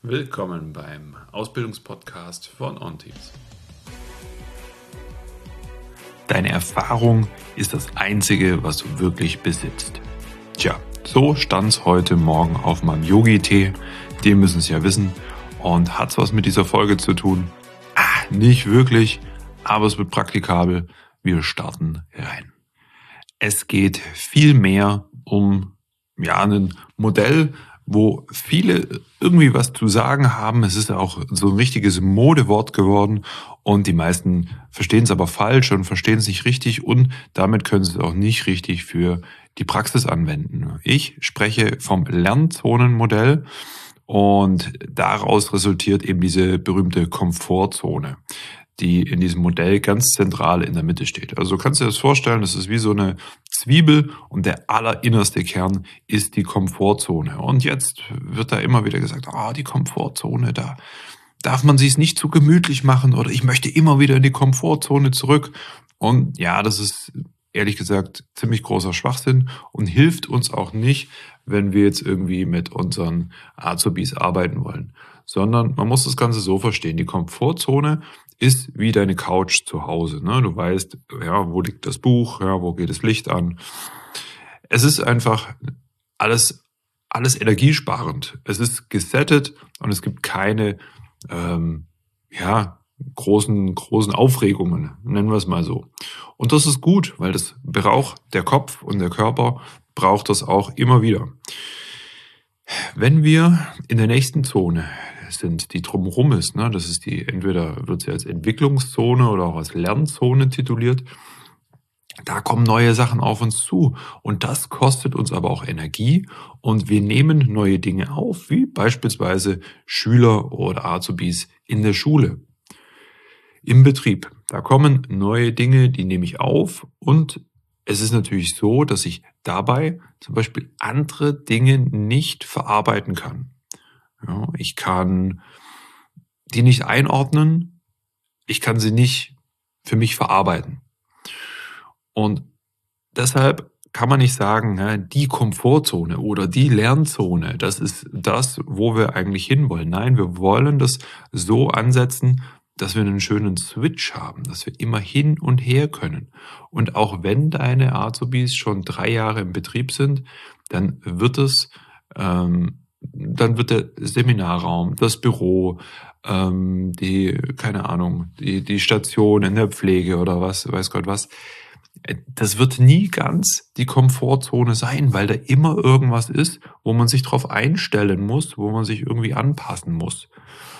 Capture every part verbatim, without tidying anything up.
Willkommen beim Ausbildungspodcast von OnTeams. Deine Erfahrung ist das Einzige, was du wirklich besitzt. Tja, so stand's heute Morgen auf meinem Yogi-Tee. Die müssen es ja wissen. Und hat's was mit dieser Folge zu tun? Ah, nicht wirklich, aber es wird praktikabel. Wir starten rein. Es geht viel mehr um ja, ein Modell, wo viele irgendwie was zu sagen haben. Es ist ja auch so ein richtiges Modewort geworden und die meisten verstehen es aber falsch und verstehen es nicht richtig und damit können sie es auch nicht richtig für die Praxis anwenden. Ich spreche vom Lernzonenmodell und daraus resultiert eben diese berühmte Komfortzone, die in diesem Modell ganz zentral in der Mitte steht. Also du kannst dir das vorstellen, das ist wie so eine Zwiebel und der allerinnerste Kern ist die Komfortzone. Und jetzt wird da immer wieder gesagt, ah, die Komfortzone, da darf man sich es nicht zu gemütlich machen oder ich möchte immer wieder in die Komfortzone zurück. Und ja, das ist ehrlich gesagt ziemlich großer Schwachsinn und hilft uns auch nicht, wenn wir jetzt irgendwie mit unseren Azubis arbeiten wollen. Sondern man muss das Ganze so verstehen, die Komfortzone ist wie deine Couch zu Hause. Ne? Du weißt, ja, wo liegt das Buch, ja, wo geht das Licht an. Es ist einfach alles, alles energiesparend. Es ist gesettet und es gibt keine ähm, ja, großen, großen Aufregungen, nennen wir es mal so. Und das ist gut, weil das braucht der Kopf und der Körper braucht das auch immer wieder. Wenn wir in der nächsten Zone sind, die drumherum ist, ne, das ist die, entweder wird sie als Entwicklungszone oder auch als Lernzone tituliert, da kommen neue Sachen auf uns zu und das kostet uns aber auch Energie und wir nehmen neue Dinge auf, wie beispielsweise Schüler oder Azubis in der Schule. Im Betrieb, da kommen neue Dinge, die nehme ich auf und es ist natürlich so, dass ich dabei zum Beispiel andere Dinge nicht verarbeiten kann. Ja, ich kann die nicht einordnen, ich kann sie nicht für mich verarbeiten. Und deshalb kann man nicht sagen, ja, die Komfortzone oder die Lernzone, das ist das, wo wir eigentlich hinwollen. Nein, wir wollen das so ansetzen, dass wir einen schönen Switch haben, dass wir immer hin und her können. Und auch wenn deine Azubis schon drei Jahre im Betrieb sind, dann wird es, ähm, dann wird der Seminarraum, das Büro, ähm, die, keine Ahnung, die, die Station in der Pflege oder was, weiß Gott was, das wird nie ganz die Komfortzone sein, weil da immer irgendwas ist, wo man sich drauf einstellen muss, wo man sich irgendwie anpassen muss.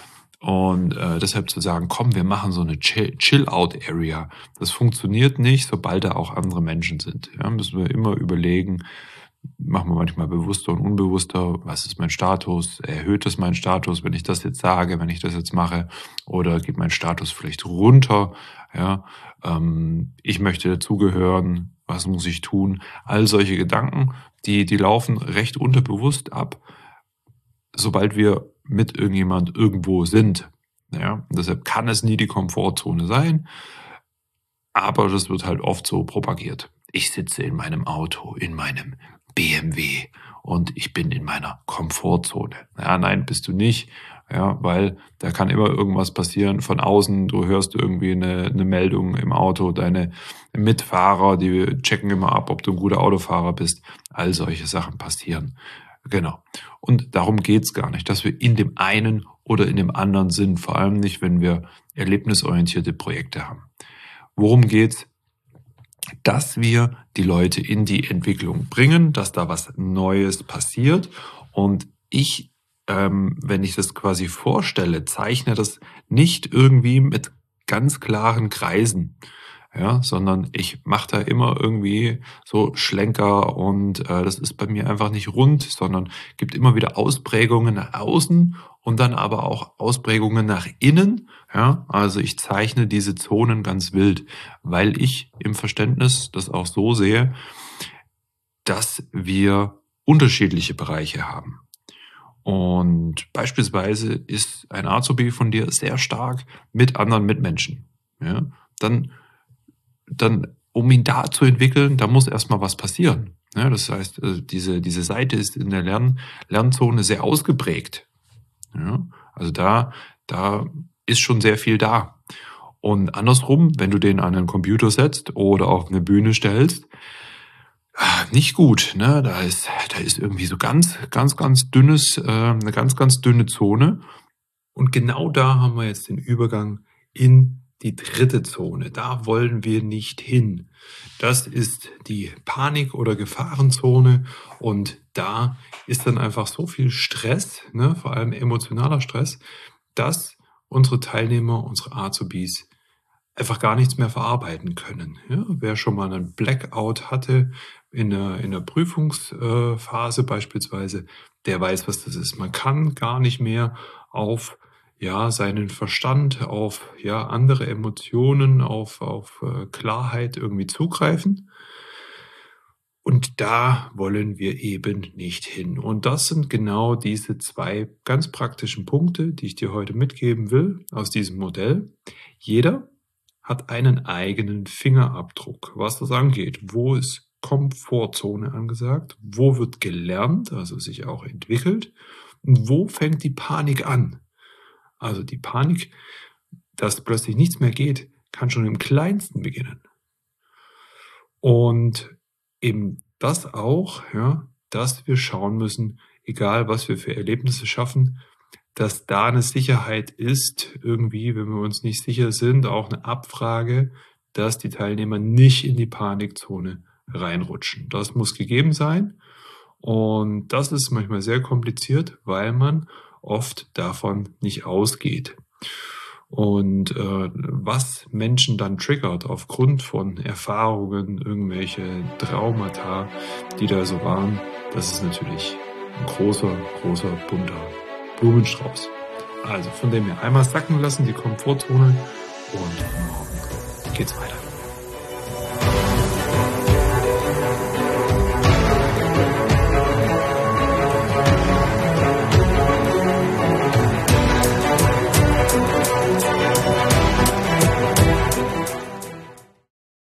Und äh, deshalb zu sagen, komm, wir machen so eine Chill-Out-Area, das funktioniert nicht, sobald da auch andere Menschen sind. Ja, müssen wir immer überlegen, machen wir manchmal bewusster und unbewusster, was ist mein Status, erhöht es meinen Status, wenn ich das jetzt sage, wenn ich das jetzt mache, oder geht mein Status vielleicht runter, ja, ähm, ich möchte dazugehören, was muss ich tun, all solche Gedanken, die, die laufen recht unterbewusst ab, sobald wir mit irgendjemand irgendwo sind. Ja, deshalb kann es nie die Komfortzone sein, aber das wird halt oft so propagiert. Ich sitze in meinem Auto, in meinem B M W und ich bin in meiner Komfortzone. Ja, nein, bist du nicht, ja, weil da kann immer irgendwas passieren von außen. Du hörst irgendwie eine, eine Meldung im Auto, deine Mitfahrer, die checken immer ab, ob du ein guter Autofahrer bist. All solche Sachen passieren. Genau. Und darum geht's gar nicht, dass wir in dem einen oder in dem anderen sind, vor allem nicht, wenn wir erlebnisorientierte Projekte haben. Worum geht's? Dass wir die Leute in die Entwicklung bringen, dass da was Neues passiert und ich, ähm, wenn ich das quasi vorstelle, zeichne das nicht irgendwie mit ganz klaren Kreisen. Ja, sondern ich mache da immer irgendwie so Schlenker und äh, das ist bei mir einfach nicht rund, sondern gibt immer wieder Ausprägungen nach außen und dann aber auch Ausprägungen nach innen. Ja, also ich zeichne diese Zonen ganz wild, weil ich im Verständnis das auch so sehe, dass wir unterschiedliche Bereiche haben. Und beispielsweise ist ein Azubi von dir sehr stark mit anderen Mitmenschen. Ja, dann dann, um ihn da zu entwickeln, da muss erstmal was passieren. Ja, das heißt, diese, diese Seite ist in der Lern, Lernzone sehr ausgeprägt. Ja, also da, da ist schon sehr viel da. Und andersrum, wenn du den an einen Computer setzt oder auf eine Bühne stellst, nicht gut, ne? Da ist, da ist irgendwie so ganz, ganz, ganz dünnes, äh, eine ganz, ganz dünne Zone. Und genau da haben wir jetzt den Übergang in die dritte Zone. Da wollen wir nicht hin. Das ist die Panik- oder Gefahrenzone. Und da ist dann einfach so viel Stress, ne, vor allem emotionaler Stress, dass unsere Teilnehmer, unsere Azubis einfach gar nichts mehr verarbeiten können. Ja, wer schon mal einen Blackout hatte in der, in der Prüfungsphase beispielsweise, der weiß, was das ist. Man kann gar nicht mehr auf ja, seinen Verstand, auf ja, andere Emotionen, auf, auf äh, Klarheit irgendwie zugreifen. Und da wollen wir eben nicht hin. Und das sind genau diese zwei ganz praktischen Punkte, die ich dir heute mitgeben will aus diesem Modell. Jeder hat einen eigenen Fingerabdruck, was das angeht. Wo ist Komfortzone angesagt? Wo wird gelernt, also sich auch entwickelt? Und wo fängt die Panik an? Also die Panik, dass plötzlich nichts mehr geht, kann schon im Kleinsten beginnen. Und eben das auch, ja, dass wir schauen müssen, egal was wir für Erlebnisse schaffen, dass da eine Sicherheit ist, irgendwie, wenn wir uns nicht sicher sind, auch eine Abfrage, dass die Teilnehmer nicht in die Panikzone reinrutschen. Das muss gegeben sein. Und das ist manchmal sehr kompliziert, weil man oft davon nicht ausgeht. Und äh, was Menschen dann triggert aufgrund von Erfahrungen, irgendwelche Traumata, die da so waren, das ist natürlich ein großer, großer, bunter Blumenstrauß. Also von dem her einmal sacken lassen, die Komfortzone, und morgen geht's weiter.